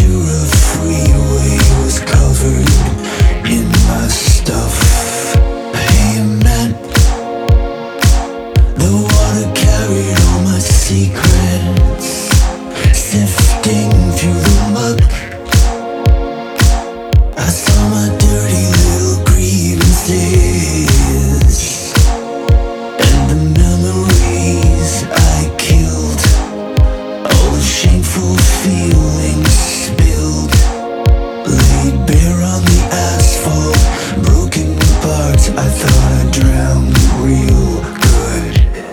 Ventura freeway was covered in my stuff. Hey man, the water carried all my secrets, sifting through the muck. I saw my dirty little grievances and the memories I killed, all the shameful feelings spilled, laid bare on the asphalt, broken apart. I thought I drowned real good.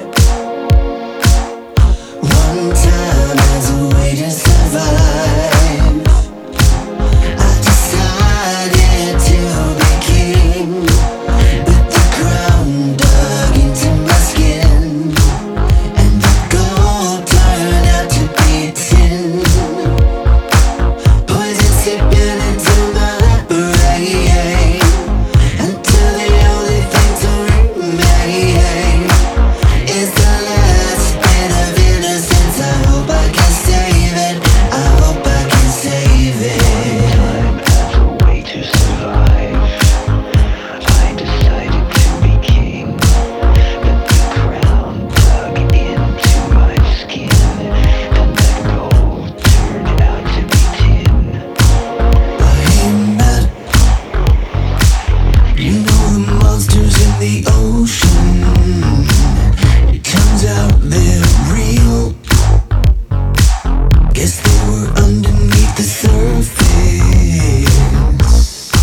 One time as a way to survive, I decided to be king, with the crown dug into my skin, and the gold turned out to be tin. Poison seeping into my brain, until the only thing to remain is the last bit of innocence. I hope I can save it. I hope I can save it. Time as a way to survive, I decided to be king, but the crown dug into my skin, and that gold turned out to be tin. Hey man, you know the monsters in the ocean, it turns out they're real. Guess they were underneath the surface,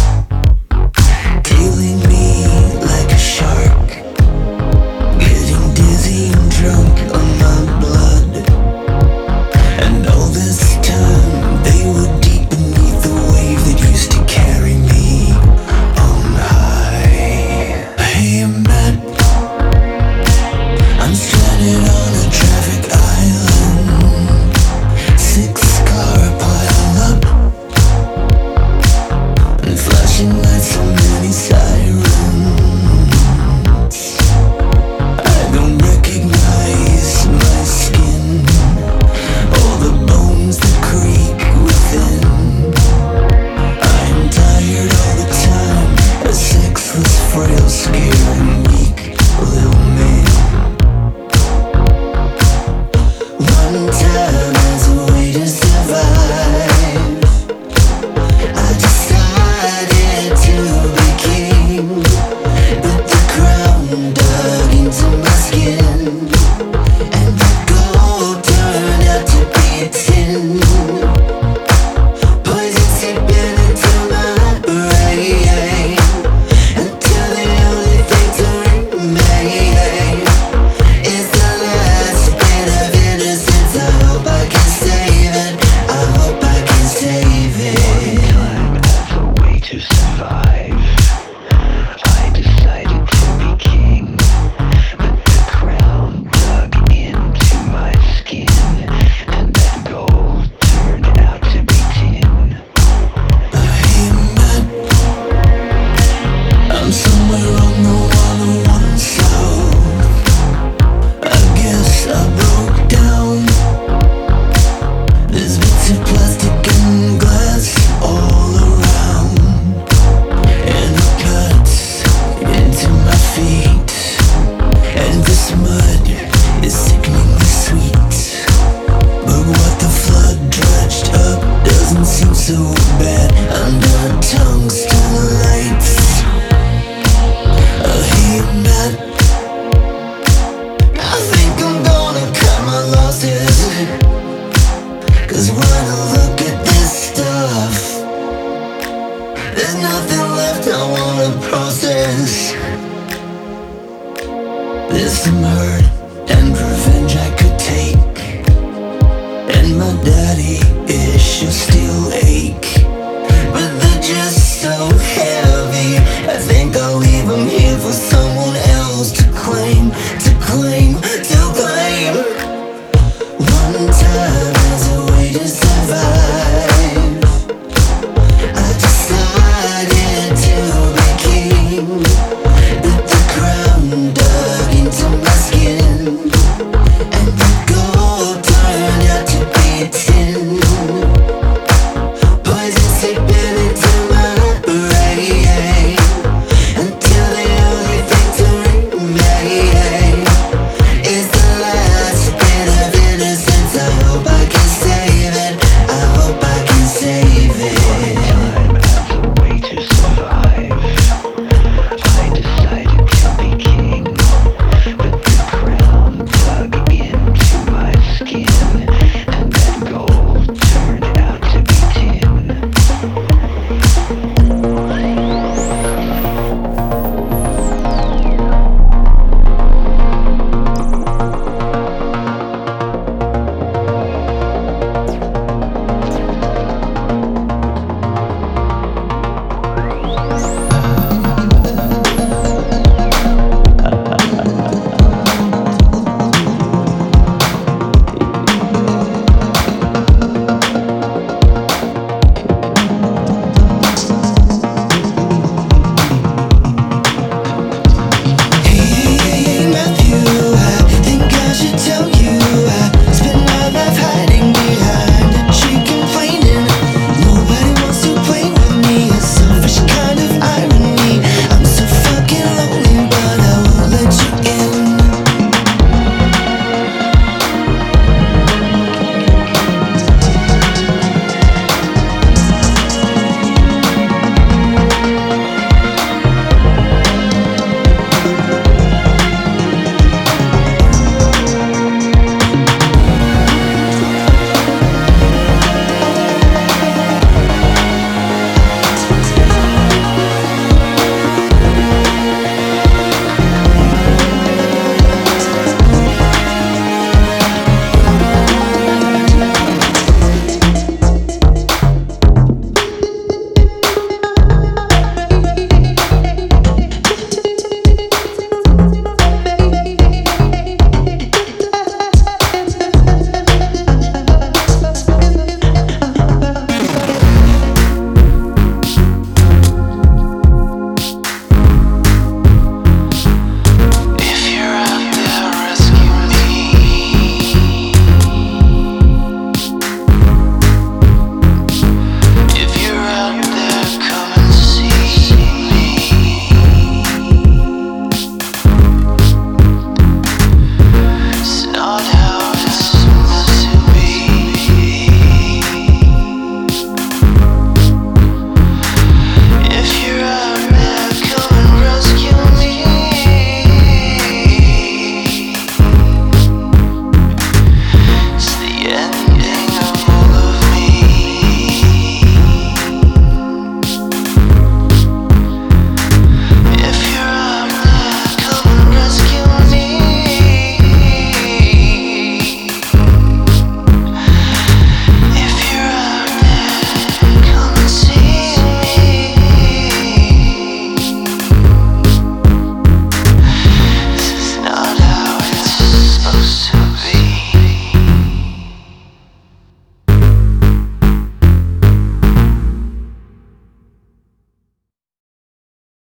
tailing me like a shark, getting dizzy and drunk on my blood. And all this time they were deep beneath the wave that used to carry me on high. Hey man, I'm stranded on a traffic island, 6-car pile up, and flashing lights, so many sirens. I don't recognize my skin, all the bones that creak within. I'm tired all the time, a sexless, frail, scared, and weak little man. One time as a way to survive, I decided to be king, but the crown dug into my skin, and the gold turned out to be tin. Poison seeping into my brain, until the only thing to remain is the last bit of innocence. I hope I can save it. I hope I can save it. Time as a way to survive, I decided to be king, but the crown dug into my skin, and that gold turned out to be tin. Hey man, I'm somewhere on the 101 south. I guess I broke down. There's bits of plastic and glass all around, and it cuts into my feet, and this mud is sickeningly sweet. But what the flood dredged up doesn't seem so bad.